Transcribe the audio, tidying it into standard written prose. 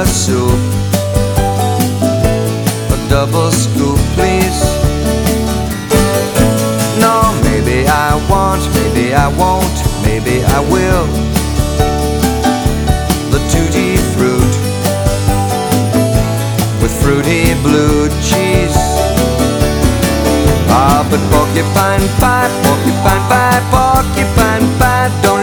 soup. A double scoop, please. No, maybe I won't, maybe I won't, maybe I will. The tutti fruit with fruity blue cheese. Ah, but porcupine pie, porcupine pie, porcupine pie, don't